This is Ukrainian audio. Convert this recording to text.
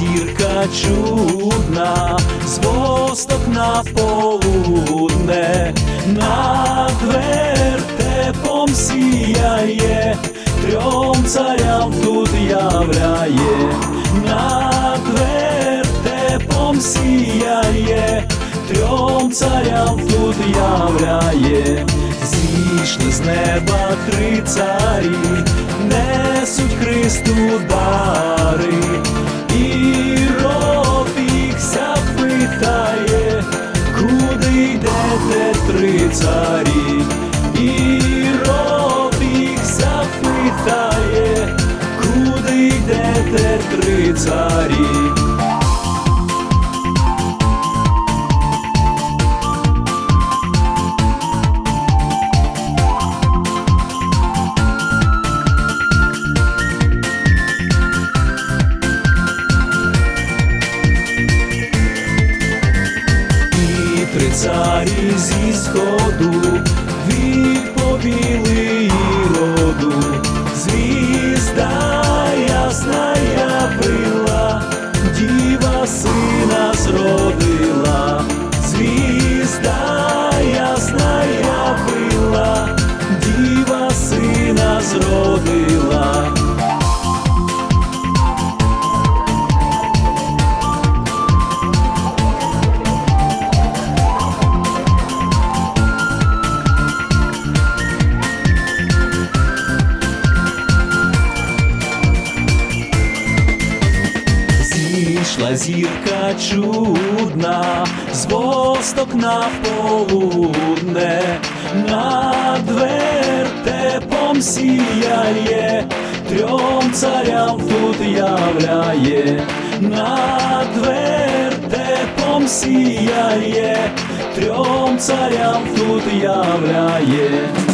зірка чудна, з восток на полудне, над вертепом сіяє, трьом царям тут являє, над вертепом сіяє, трьом царям тут являє. Зійшли з неба три царі, несуть Христу дари, Ірод їх запитає, куди йдете, три царі, Ірод їх запитає, куди йдете, три царі. Три царі зі сходу відповіли Іроду, звізда ясна явила, діва сина зродила, звізда ясна явила, діва сина зродила. Зійшла зірка чудна, з восток на полудне, над вертепом сіяє, трьом царям тут являє, над вертепом сіяє, трьом царям тут являє.